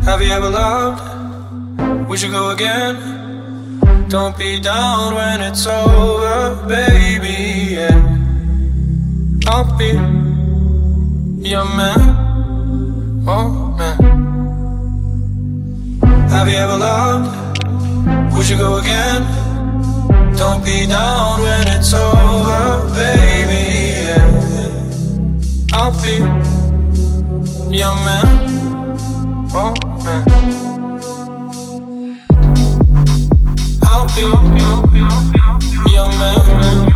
Have you ever loved? We should go again. Don't be down when it's over, baby, yeah. I'll be your man, oh man. Have you ever loved? We should go again. Don't be down when it's over, baby, yeah. I'll be your man, oh man. I'll be your man.